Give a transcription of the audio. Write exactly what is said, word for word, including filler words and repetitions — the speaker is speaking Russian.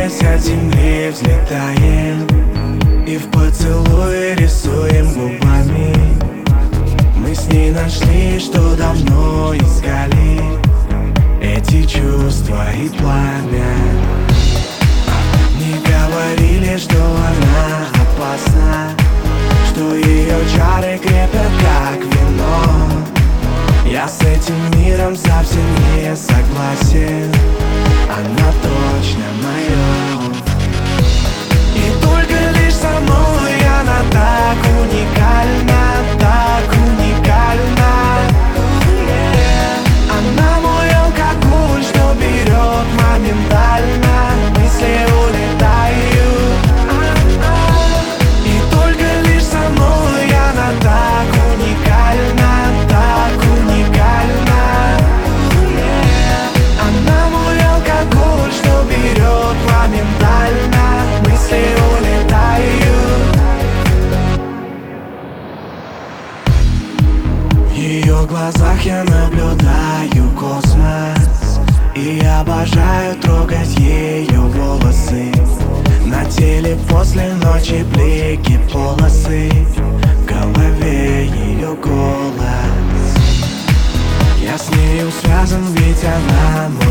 отрываясь от земли, взлетаем и в поцелуе рисуем губами. Мы с ней нашли, что давно искали, эти чувства и пламя. Не говорили, что она опасна, что ее чары крепят как вино. Я с этим миром совсем не согласен, она точно моя. И только лишь со мной она так уникальна, так уникальна. Она мой алкоголь, что берет моментально, мысли улетают. И только лишь со мной она так уникальна, так уникальна. Она мой алкоголь, что берет моментально, мысли улетают. В ее глазах я наблюдаю космос, и обожаю трогать ее волосы. На теле после ночи блики, полосы, в голове ее голос. Я с нею связан, ведь она мой